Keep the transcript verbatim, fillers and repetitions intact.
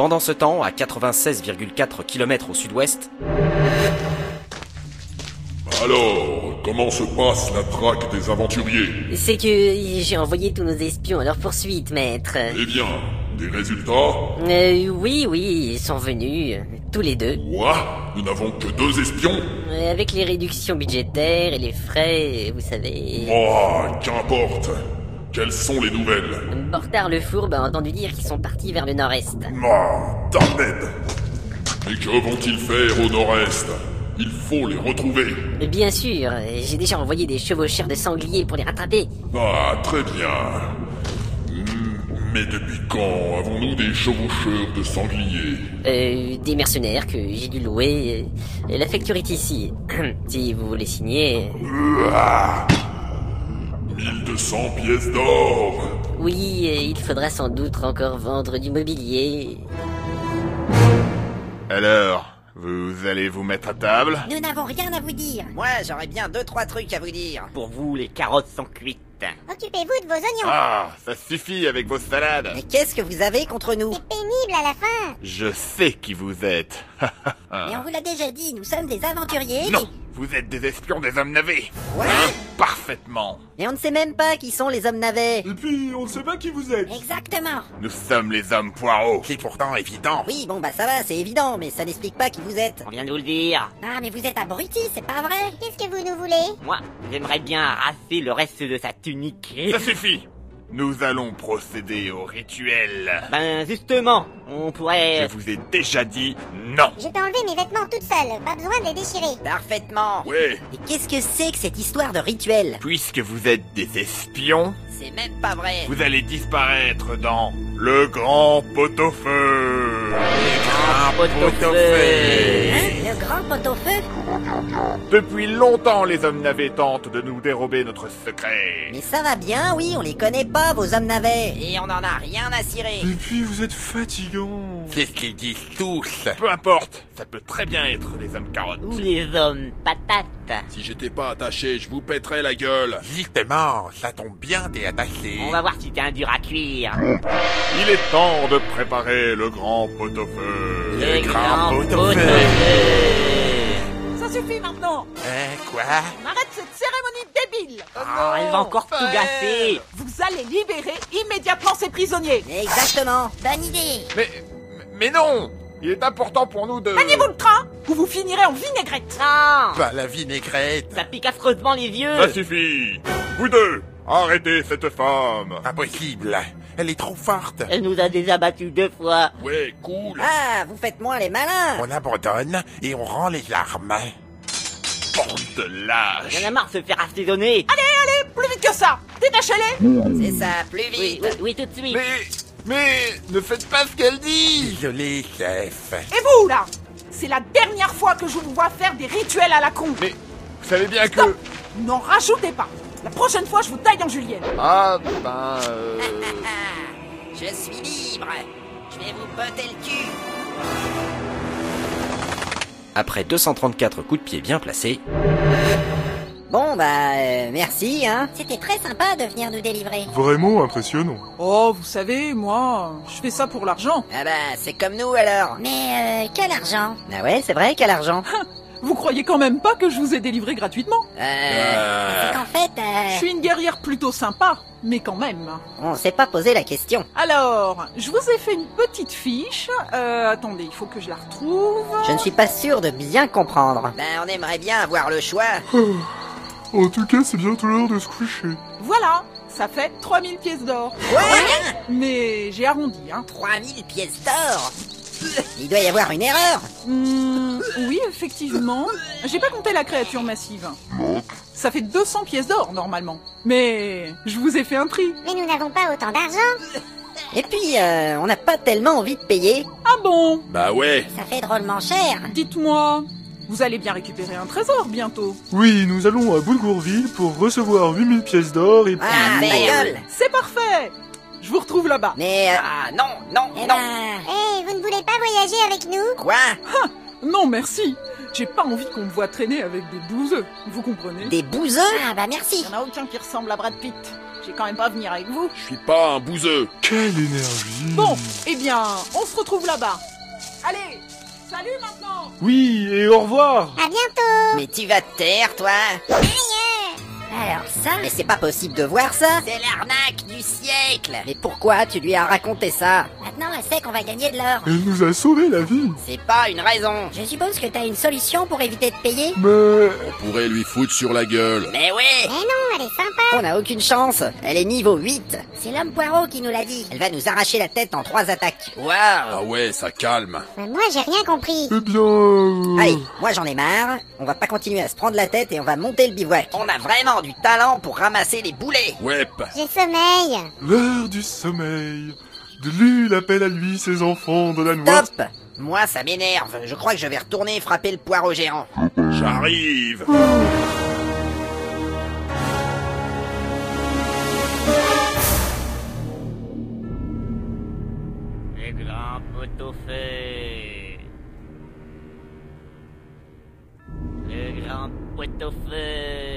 Pendant ce temps, à quatre-vingt-seize virgule quatre kilomètres au sud-ouest... Alors, comment se passe la traque des aventuriers? C'est que j'ai envoyé tous nos espions à leur poursuite, maître. Eh bien, des résultats? Euh, oui, oui, ils sont venus, tous les deux. Quoi? Nous n'avons que deux espions? Euh, Avec les réductions budgétaires et les frais, vous savez... Oh, qu'importe. Quelles sont les nouvelles? Bortard le Fourbe a entendu dire qu'ils sont partis vers le nord-est. Ah, damned. Et que vont-ils faire au nord-est? Il faut les retrouver. Bien sûr, j'ai déjà envoyé des chevaucheurs de sangliers pour les rattraper. Ah, très bien. Mais depuis quand avons-nous des chevaucheurs de sangliers? Euh, des mercenaires que j'ai dû louer. Euh, La facture est ici. Si vous voulez signer... Ah, mille deux cents pièces d'or. Oui, euh, il faudra sans doute encore vendre du mobilier. Alors, vous allez vous mettre à table? Nous n'avons rien à vous dire. Moi, j'aurais bien deux, trois trucs à vous dire. Pour vous, les carottes sont cuites. Occupez-vous de vos oignons. Ah, ça suffit avec vos salades. Mais qu'est-ce que vous avez contre nous? C'est pénible à la fin. Je sais qui vous êtes. Mais on vous l'a déjà dit, nous sommes des aventuriers. Non, vous êtes des espions des hommes navets. Ouais. Hein? Parfaitement. Et on ne sait même pas qui sont les hommes navets. Et puis, on ne sait pas qui vous êtes. Exactement. Nous sommes les hommes poireaux. C'est pourtant évident. Oui, bon bah ça va, c'est évident, mais ça n'explique pas qui vous êtes. On vient de vous le dire. Ah, mais vous êtes abrutis, c'est pas vrai. Qu'est-ce que vous nous voulez? Moi, j'aimerais bien arraser le reste de sa tunique. Ça suffit. Nous allons procéder au rituel. Ben, justement, on pourrait... Je vous ai déjà dit non. Je t'ai enlevé mes vêtements toute seule, pas besoin de les déchirer. Parfaitement. Ouais. Et qu'est-ce que c'est que cette histoire de rituel? Puisque vous êtes des espions, C'est même pas vrai. vous allez disparaître dans le grand pot-au-feu. Ah, pot-au-feu. Hein? Le grand pot-au-feu? Depuis longtemps, les hommes navets tentent de nous dérober notre secret. Mais ça va bien, oui, on les connaît pas, vos hommes navets. Et on en a rien à cirer. Et puis, vous êtes fatigants. C'est ce qu'ils disent tous. Peu importe, ça peut très bien être les hommes carottes. Ou les hommes patates. Si j'étais pas attaché, je vous pèterais la gueule. Justement, ça tombe bien, t'es attaché. On va voir si t'es un dur à cuire. Il est temps de préparer le grand pot-au-feu. Le grand pot-au-feu. Ça suffit maintenant. Euh, quoi? On arrête cette cérémonie débile. Oh, elle va encore tout gâcher. Vous allez libérer immédiatement ces prisonniers. Exactement. Bonne idée. Mais, mais non. Il est important pour nous de... Maniez-vous le train ou vous finirez en vinaigrette. Non, Pas la vinaigrette. ça pique affreusement les yeux. Ça suffit. Vous deux, arrêtez cette femme. Impossible. Elle est trop forte. Elle nous a déjà battus deux fois. Ouais, cool. Ah, vous faites moins les malins. On abandonne et on rend les armes. Bande de lâches. Y'en a marre de se faire assaisonner. Allez, plus vite que ça. Détachez-les. C'est ça, plus Oui, vite. oui, oui, tout de suite. Mais, mais, ne faites pas ce qu'elle dit. Désolé, chef. Et vous, là? C'est la dernière fois que je vous vois faire des rituels à la con. Mais, vous savez bien que... Stop. N'en rajoutez pas. La prochaine fois, je vous taille en julienne. Ah, ben... euh, Ah, je suis libre. Je vais vous botter le cul. Après deux cent trente-quatre coups de pied bien placés... Bon, bah, euh, merci, hein. C'était très sympa de venir nous délivrer. Vraiment impressionnant. Oh, vous savez, moi, je fais ça pour l'argent. Ah bah, c'est comme nous, alors. Mais, euh, quel argent? Ah ouais, c'est vrai, quel argent. Vous croyez quand même pas que je vous ai délivré gratuitement? Euh... C'est qu'en fait, Je euh... suis une guerrière plutôt sympa, mais quand même. On s'est pas posé la question. Alors, je vous ai fait une petite fiche. Euh, attendez, il faut que je la retrouve. Je ne suis pas sûr de bien comprendre. Ben, on aimerait bien avoir le choix. En tout cas, c'est bientôt l'heure de se coucher. Voilà, ça fait trois mille pièces d'or. Ouais, Mais j'ai arrondi, hein. trois mille pièces d'or. Il doit y avoir une erreur. Hmm, oui, effectivement. J'ai pas compté la créature massive. Ça fait deux cents pièces d'or, normalement. Mais je vous ai fait un prix. mais nous n'avons pas autant d'argent. Et puis, euh, on n'a pas tellement envie de payer. Ah bon? Bah ouais. Ça fait drôlement cher. Dites-moi, vous allez bien récupérer un trésor bientôt. Oui, nous allons à Boulgourville pour recevoir huit mille pièces d'or et puis... Ah, ta merde. gueule. C'est parfait. Je vous retrouve là-bas. Mais, euh, Ah, non, non, Eh non. ben... Eh, vous ne voulez pas voyager avec nous? quoi? Non, merci. J'ai pas envie qu'on me voit traîner avec des bouseux. Vous comprenez? Des bouseux? Ah bah merci. Il n'y en a aucun qui ressemble à Brad Pitt. j'ai quand même pas venir avec vous. Je suis pas un bouseux. Quelle énergie. Bon, eh bien, on se retrouve là-bas. Allez, salut maintenant. Oui, et au revoir. À bientôt. Mais tu vas te taire, toi. Alors ça... Mais c'est pas possible de voir ça. C'est l'arnaque du siècle. Mais pourquoi tu lui as raconté ça? Maintenant, elle sait qu'on va gagner de l'or. Elle nous a sauvé la vie. C'est pas une raison. Je suppose que t'as une solution pour éviter de payer. Mais... On pourrait lui foutre sur la gueule. Mais oui. Eh non, elle est sympa. On n'a aucune chance. Elle est niveau huit. C'est l'homme poireau qui nous l'a dit. Elle va nous arracher la tête en trois attaques. Waouh. Ah ouais, ça calme. Mais moi, j'ai rien compris. Eh bien... euh, Allez, moi j'en ai marre. On va pas continuer à se prendre la tête et on va monter le bivouac. On a vraiment du talent pour ramasser les boulets. Ouais. J'ai sommeil. L'heure du sommeil. De l'île appelle à lui ses enfants de la noix. Top. Moi, ça m'énerve. Je crois que je vais retourner frapper le poireau géant. J'arrive. Les grands pot-au-feu. Le grand pot-au-feu.